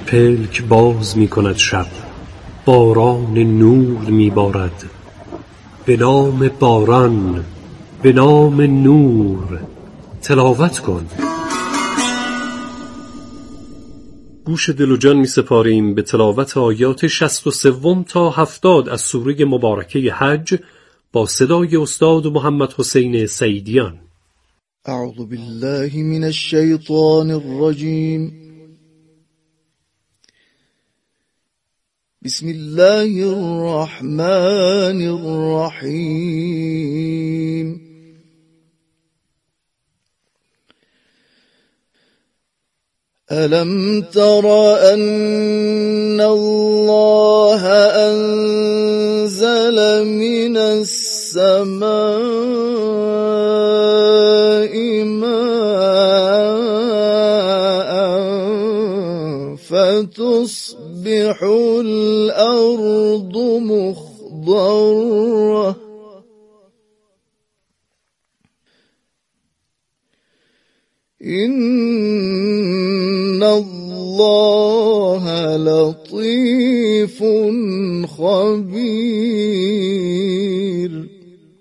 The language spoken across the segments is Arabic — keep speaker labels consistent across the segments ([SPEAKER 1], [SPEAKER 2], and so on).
[SPEAKER 1] پلک باز می کند شب، باران نور می بارد. به نام باران، به نام نور تلاوت کن. گوش دل و جان می سپاریم به تلاوت آیات 63 تا 70 از سوره مبارکه حج با صدای استاد محمد حسین سیدیان.
[SPEAKER 2] اعوذ بالله من الشیطان الرجیم. بسم الله الرحمن الرحیم. ألم تر أن الله أنزل من السماء ماء فتصبح الأرض مخضرة إن الله لطيف خبير.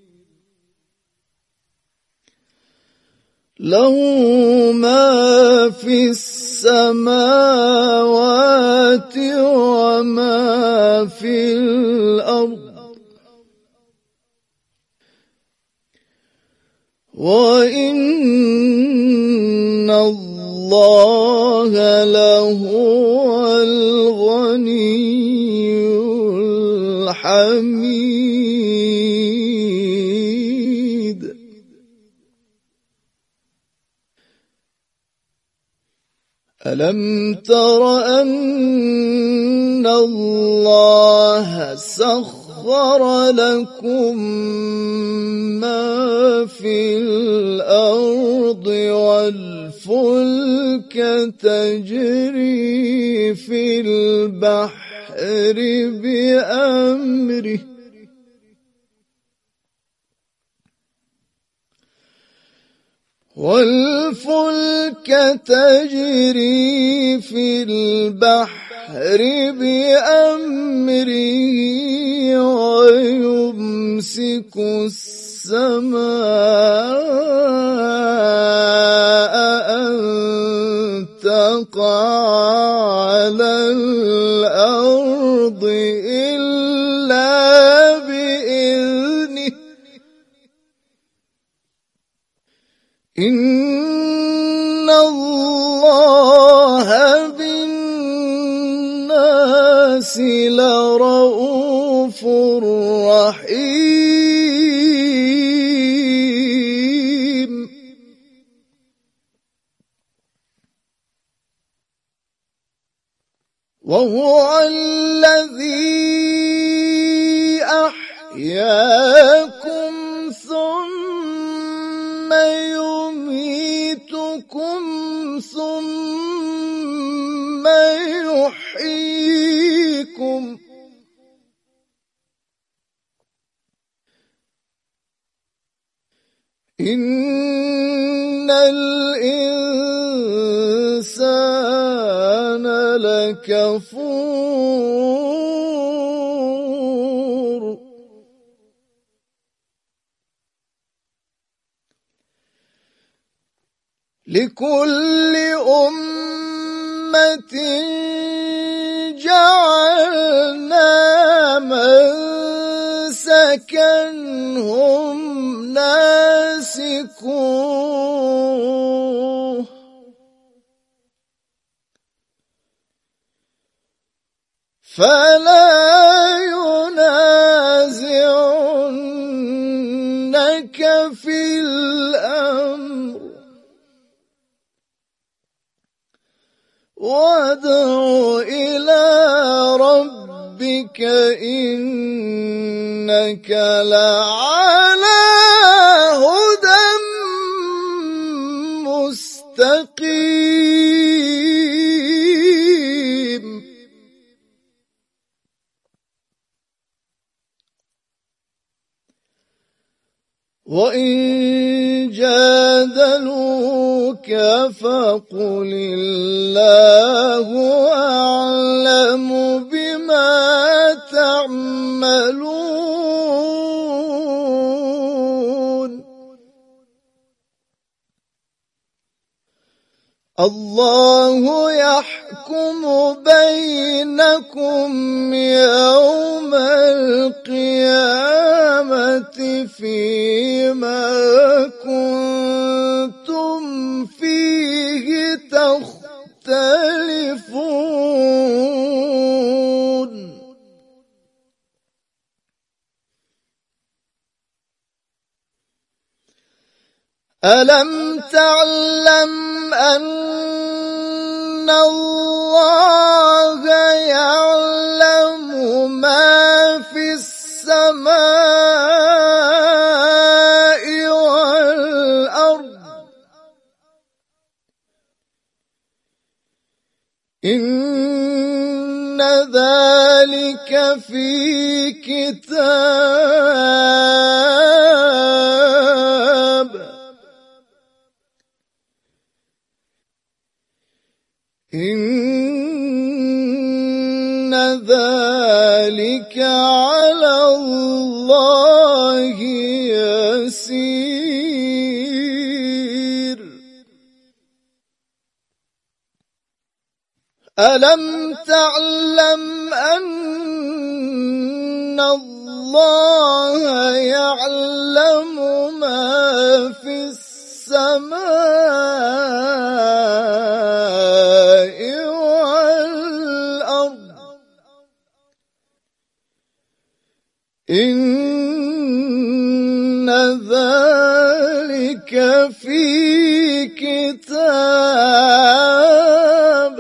[SPEAKER 2] له ما في السماوات وما في الأرض وإن الله لهو الغني الحميد. ألم تر أن الله سخر لكم ما في الأرض والفلك تجري في البحر بأمره ويمسك السماء أن تقع على الأرض إلا بإذنه. إن الله بالناس لرؤوف رحيم. وهو الذي أحياكم ثم يميتكم ثم يحييكم إن الإنسان لكفور. لكل أمة جعلنا منسكا هم ناسكوه فلا ينازعنك في الأمر وادع إلى ربك إنك لعلى هدى مستقيم. وإن جادلوك فقل الله أعلم بما تعملون الله يحكم بينكم يوم القيامة فيما كنتم فيه تختلفون ألم تعلم أن الله يعلم ما في السماء والأرض إن ذلك في كتاب إن ذلك على الله يسير ألم تعلم أن الله يعلم ما في السماء والأرض إن ذلك في كتاب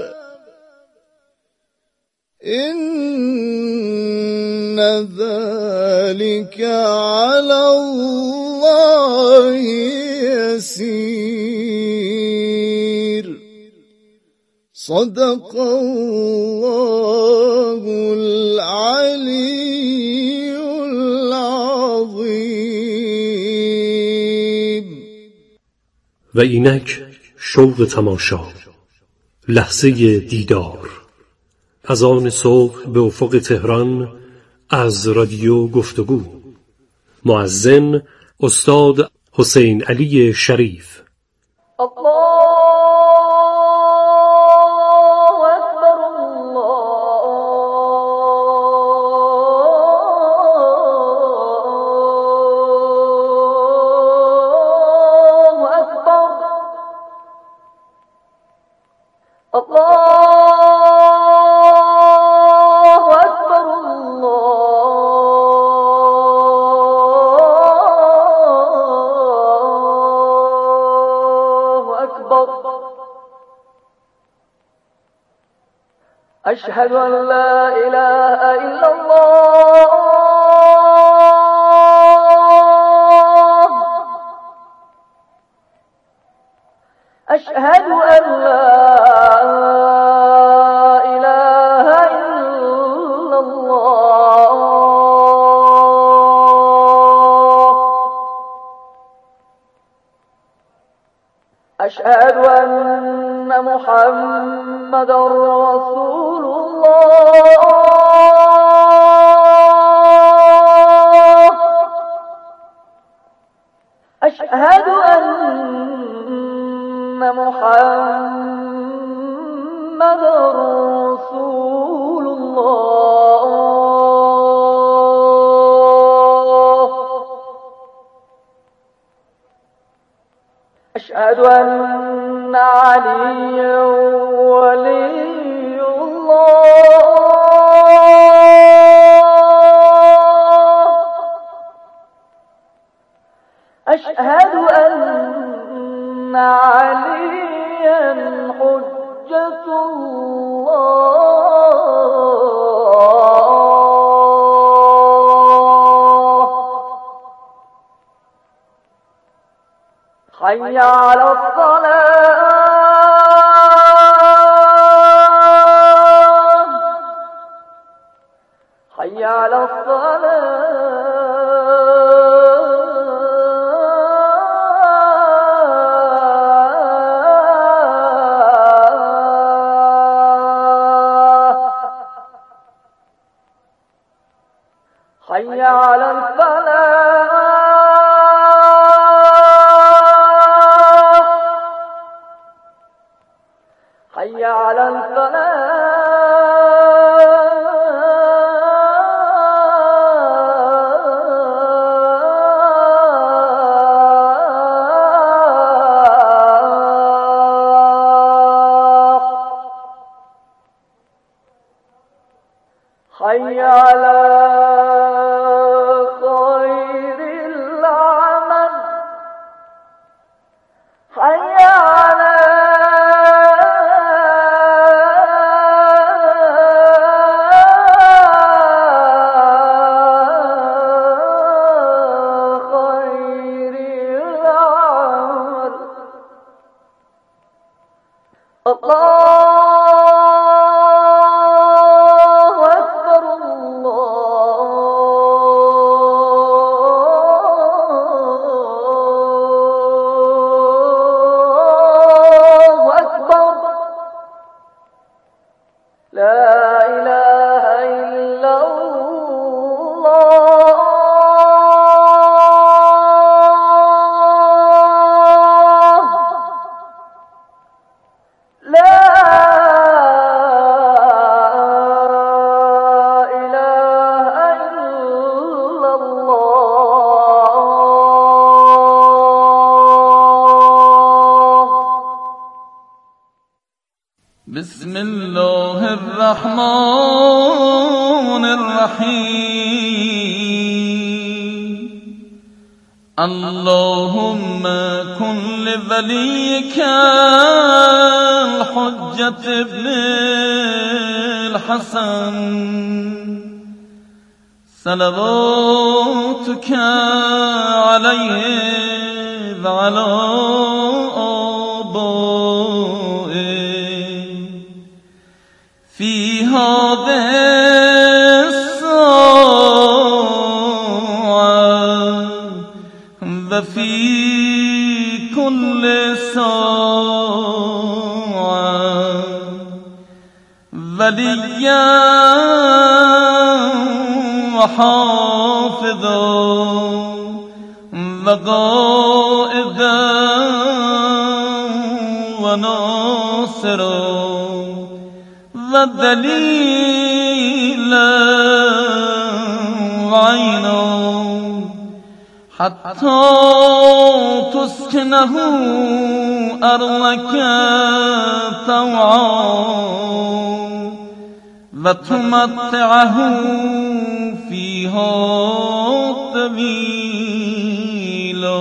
[SPEAKER 2] إن ذلك على الله يسير صدق الله العلي العظيم.
[SPEAKER 1] و اینک شوق تماشا، لحظه دیدار، از آن صبح به افق تهران از رادیو گفتگو. مؤذن استاد حسین علی شریف.
[SPEAKER 3] أشهد أن لا إله إلا الله أشهد أن لا إله إلا الله أشهد أن محمد رسول الله أشهد أن محمد رسول الله أشهد أن عليا ولي الله أشهد أن عليا حجة الله حي على الصلاة حي على الصلاة حي على الفلاح حي على الفلاح حي على خير العمل حي على خير العمل الله لا إله إلا الله لا إله إلا الله.
[SPEAKER 4] بسم الله الرحمن الرحيم. اللهم كن لوليك الحجة ابن الحسن صلواتك عليه وعلى آبائه في هذه الساعة وفي كل ساعة وليا وحافظا وقائدا وناصرا ودليلا وعينا حتى تسكنه أرضك طوعا وتمتعه فيها طويلا.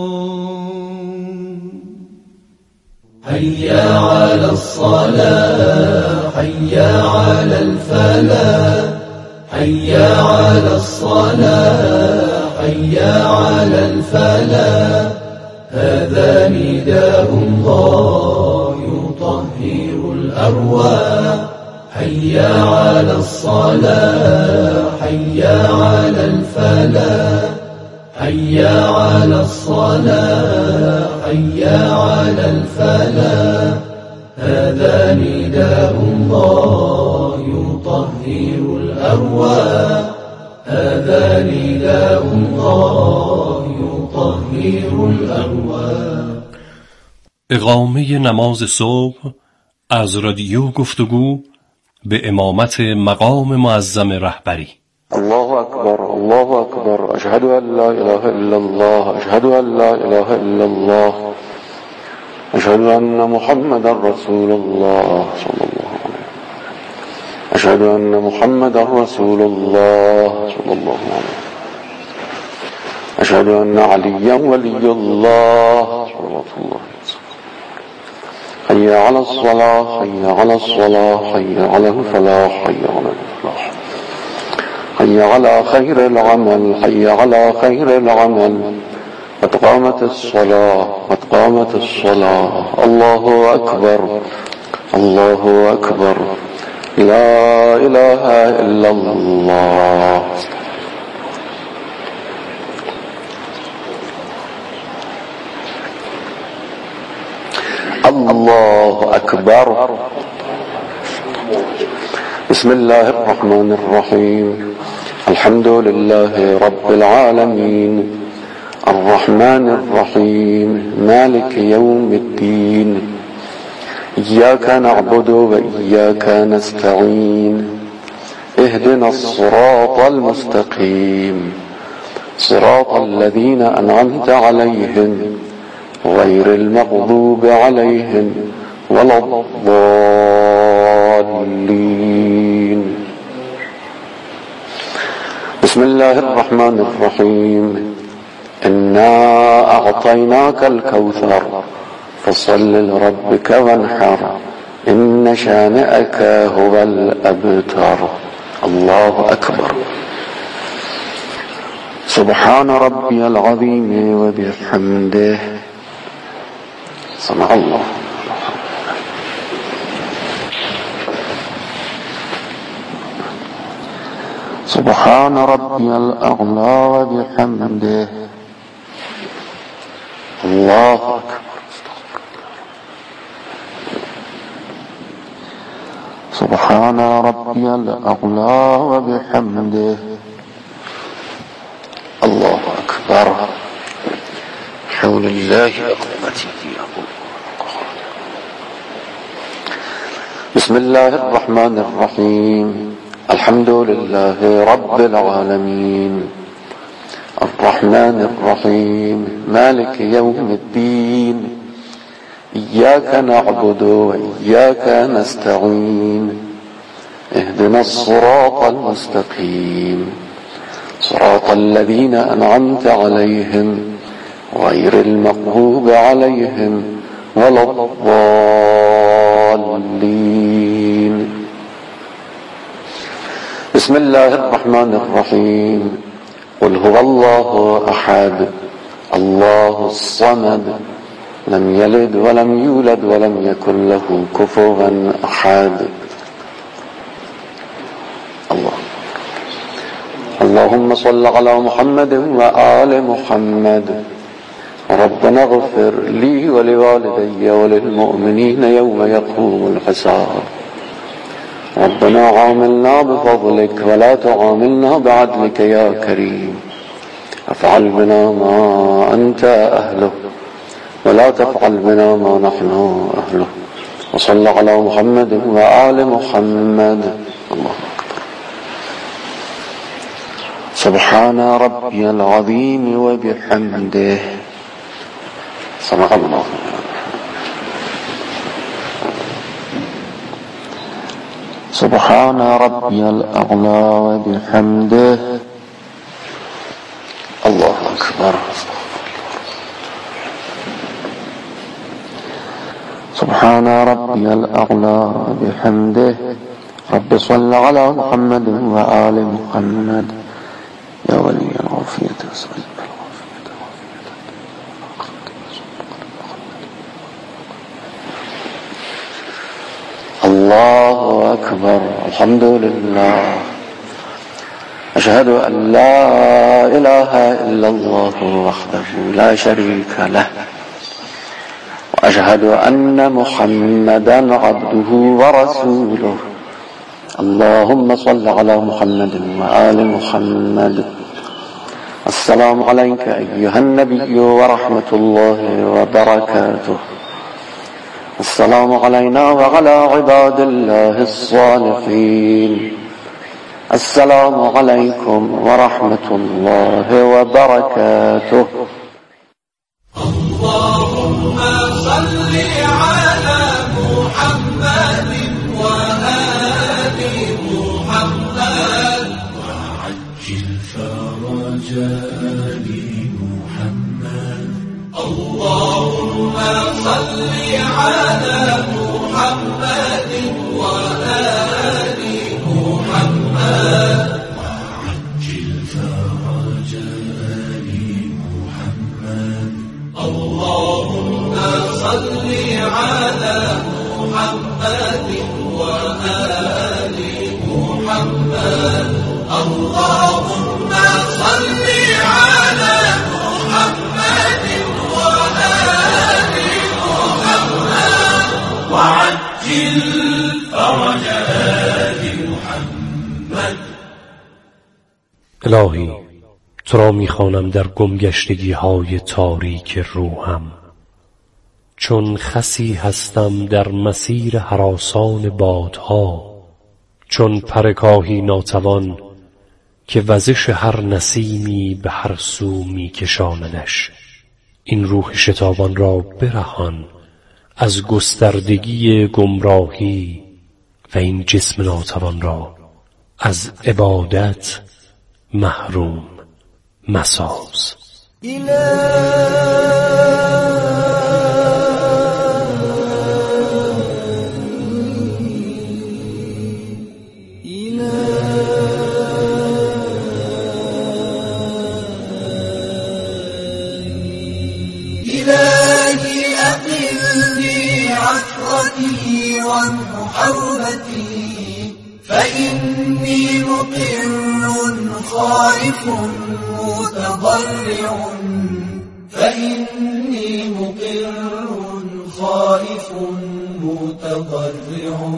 [SPEAKER 5] حي على الصلاة حي على الفلاح حي على الصلاة حي على الفلاح هذا نداء الله يطهر الأرواح حي على الصلاة حي على الفلاح حي على الصلاة حي على الفلاح هذا نداء الله يطهر الأرواح هذا نداء الله يطهر الأرواح.
[SPEAKER 1] اقامه نماز صبح از رادیو گفتگو به امامت مقام معظم رهبری.
[SPEAKER 6] الله أكبر الله أكبر أشهد أن لا إله إلا الله أشهد أن لا إله إلا الله أشهد أن محمد رسول الله صلى الله عليه وسلم أشهد أن محمد رسول الله صلى الله عليه وسلم أشهد أن عليا ولي الله صلوات الله عليه وسلم. حي على الصلاة حي على الصلاة حي على الفلاح حي على الفلاح حي على خير العمل حي على خير العمل قد قامت الصلاة قد قامت الصلاة. الله أكبر الله أكبر لا إله إلا الله. الله أكبر. بسم الله الرحمن الرحيم. الحمد الحمد لله رب العالمين الرحمن الرحيم مالك يوم الدين إياك نعبد وإياك نستعين اهدنا الصراط المستقيم صراط الذين أنعمت عليهم غير المغضوب عليهم ولا الضالين. بسم الله الرحمن الرحيم. إنا أعطيناك الكوثر فصل لربك وانحر إن شانئك هو الأبتر. الله أكبر. سبحان ربي العظيم وبحمده. سمع الله. سبحان ربي الأعلى وبحمده. الله أكبر. سبحان ربي الأعلى وبحمده. الله أكبر. حول الله أقوتي. بسم الله الرحمن الرحيم. الحمد لله رب العالمين الرحمن الرحيم مالك يوم الدين إياك نعبد وإياك نستعين اهدنا الصراط المستقيم صراط الذين أنعمت عليهم غير المغضوب عليهم ولا الضالين. بسم الله الرحمن الرحيم. قل هو الله أحد الله الصمد لم يلد ولم يولد ولم يكن له كفوا أحد. الله. اللهم صل على محمد وآل محمد. ربنا اغفر لي ولوالدي وللمؤمنين يوم يقوم الحساب. ربنا عاملنا بفضلك ولا تعاملنا بعدلك يا كريم. افعل بنا ما أنت أهله ولا تفعل بنا ما نحن أهله. وصل على محمد وآل محمد. الله أكبر. سبحان ربي العظيم وبحمده. سمع الله. سبحان ربي الأعلى وبحمده. الله أكبر. سبحان ربي الأعلى وبحمده. رب صل على محمد وآل محمد. يا ولي العافية وسلم. الله أكبر. الحمد لله. أشهد أن لا إله إلا الله وحده لا شريك له وأشهد أن محمدا عبده ورسوله. اللهم صل على محمد وآل محمد. السلام عليك أيها النبي ورحمة الله وبركاته. السلام علينا وعلى عباد الله الصالحين. السلام عليكم ورحمة الله وبركاته.
[SPEAKER 5] اللهم صل على محمد وآل محمد وعجل فرج آل محمد. اللهم صل على محمد وآل محمد وعجل فرج آل محمد. اللهم صل على محمد وآل محمد. اللهم صل على محمد وآل محمد وعجل فرج آل محمد.
[SPEAKER 1] الهی تو را می‌خوانم در گمگشتگی های تاریک روحم، چون خسی هستم در مسیر هراسان بادها، چون پرکاهی ناتوان که وزش هر نسیمی به هر سو می‌کشاندش. این روح شتابان را برهان از گستردگی گمراهی و این جسم ناتوان را از عبادت محروم مساز.
[SPEAKER 5] إلهي أقلني عثرتي ومحوبتي، فإني مقر خائف متضرع، فإني مقر خائف متضرع.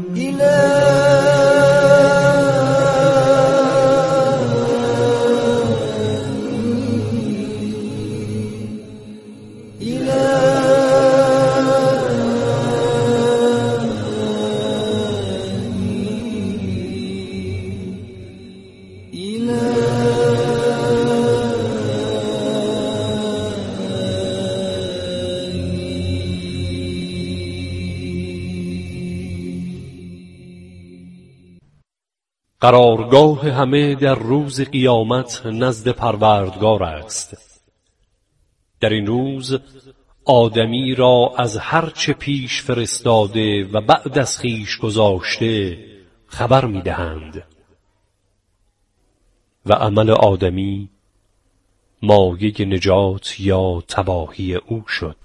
[SPEAKER 1] قرارگاه همه در روز قیامت نزد پروردگار است. در این روز آدمی را از هر چه پیش فرستاده و بعد از خویش گذاشته خبر می‌دهند و عمل آدمی مایه نجات یا تباهی او شد.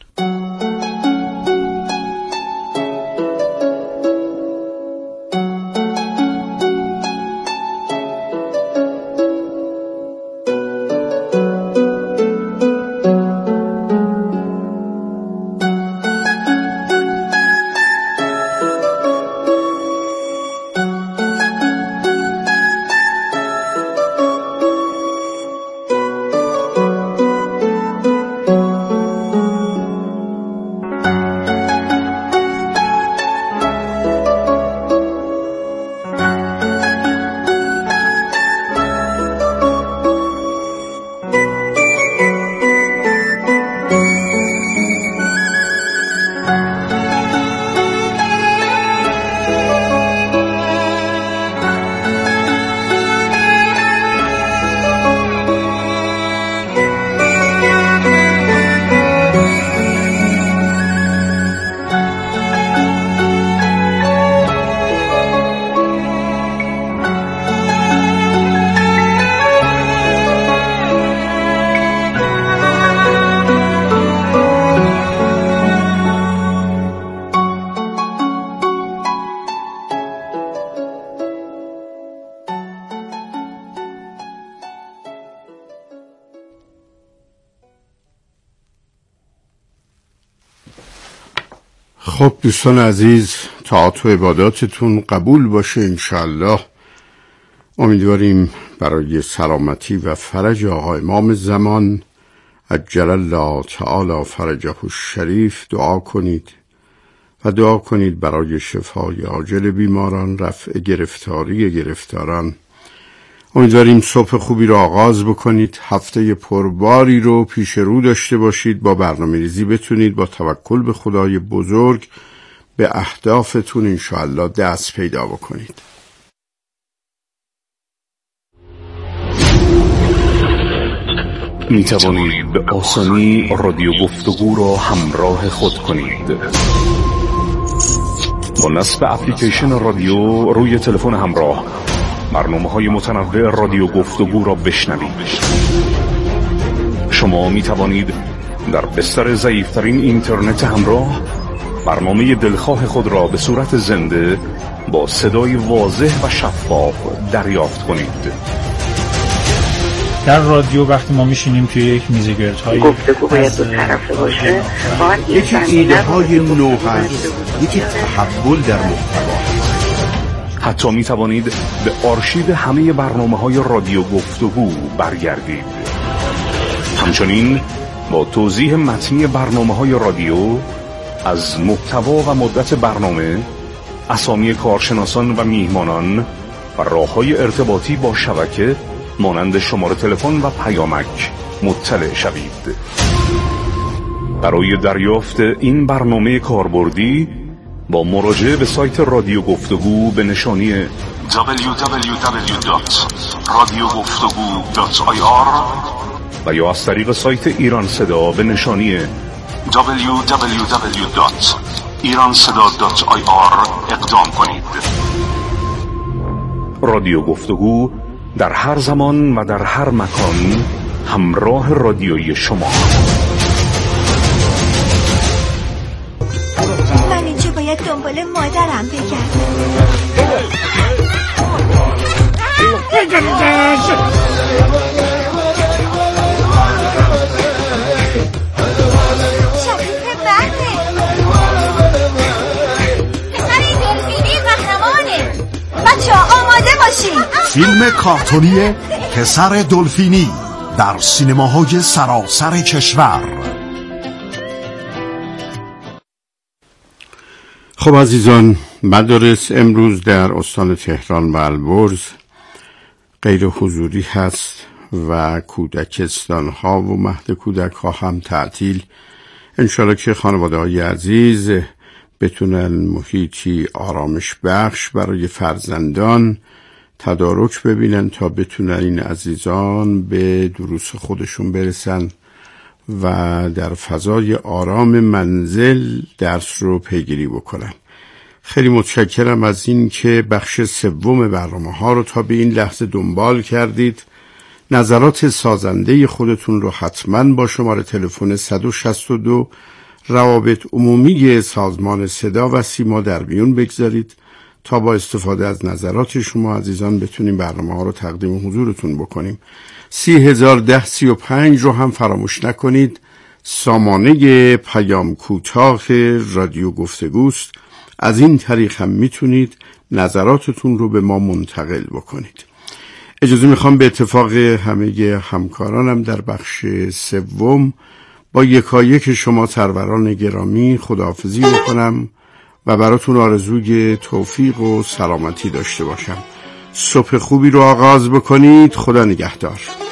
[SPEAKER 7] خب دوستان عزیز، طاعات و عباداتتون قبول باشه انشاءالله. امیدواریم برای سلامتی و فرج آقا امام زمان عجل الله تعالی فرجه الشریف دعا کنید و دعا کنید برای شفای عاجل بیماران، رفع گرفتاری گرفتاران. امیدواریم صبح خوبی رو آغاز بکنید، هفته پرباری رو پیش رو داشته باشید، با برنامه‌ریزی بتونید با توکل به خدای بزرگ به اهدافتون انشاءالله دست پیدا بکنید.
[SPEAKER 8] می توانید به آسانی رادیو گفتگو را همراه خود کنید. با نصب اپلیکیشن رادیو روی تلفن همراه برنامه‌های متنوع رادیو گفتگو را بشنوید. شما می توانید در بستر ضعیف‌ترین اینترنت همراه برنامه دلخواه خود را به صورت زنده با صدای واضح و شفاف دریافت کنید.
[SPEAKER 9] در رادیو وقتی ما میشینیم توی یک میزگردهای
[SPEAKER 10] گفتگو باید دو طرفه باشه،
[SPEAKER 11] یکی ایده های نو هست، یکی تحول در محتوا.
[SPEAKER 8] حتی می توانید به آرشیو همه برنامه‌های رادیو گفتگو برگردید. همچنین با توضیح متنی برنامه‌های رادیو از محتوا و مدت برنامه، اسامی کارشناسان و میهمانان و راه‌های ارتباطی با شبکه مانند شماره تلفن و پیامک مطلع شوید. برای دریافت این برنامه کاربردی با مراجعه به سایت رادیو گفتگو به نشانی www.radiogoftagu.ir و یا از طریق سایت ایران صدا به نشانی www.iranseda.ir اقدام کنید. رادیو گفتگو در هر زمان و در هر مکان همراه رادیویی شما.
[SPEAKER 11] من اینجا باید دنبال مادرم بگردم. شبیه برده. پسر این دلفینی قهرمانه. بچه ها آماده باشید.
[SPEAKER 12] فیلم کارتونی پسر دلفینی در سینماهای سراسر کشور.
[SPEAKER 7] خب عزیزان، مدارس امروز در استان تهران و البرز غیر حضوری هست و کودکستان ها و مهد کودک ها هم تعطیل. انشالله که خانواده های عزیز بتونن محیطی آرامش بخش برای فرزندان تدارک ببینن تا بتونن این عزیزان به دروس خودشون برسن و در فضای آرام منزل درس رو پیگیری بکنن. خیلی متشکرم از این که بخش سوم برنامه ها رو تا به این لحظه دنبال کردید. نظرات سازنده خودتون رو حتما با شماره تلفن 162 روابط عمومی سازمان صدا و سیما در میون بگذارید تا با استفاده از نظرات شما عزیزان بتونیم برنامه ها رو تقدیم حضورتون بکنیم. 301035 رو هم فراموش نکنید. سامانه پیام کوتاه رادیو گفتگوست. از این طریق هم میتونید نظراتتون رو به ما منتقل بکنید. اجازه میخوام به اتفاق همه همکارانم در بخش سوم با یکایک شما سروران گرامی خداحافظی بکنم و براتون آرزوی توفیق و سلامتی داشته باشم. صبح خوبی رو آغاز بکنید. خدا نگهدار.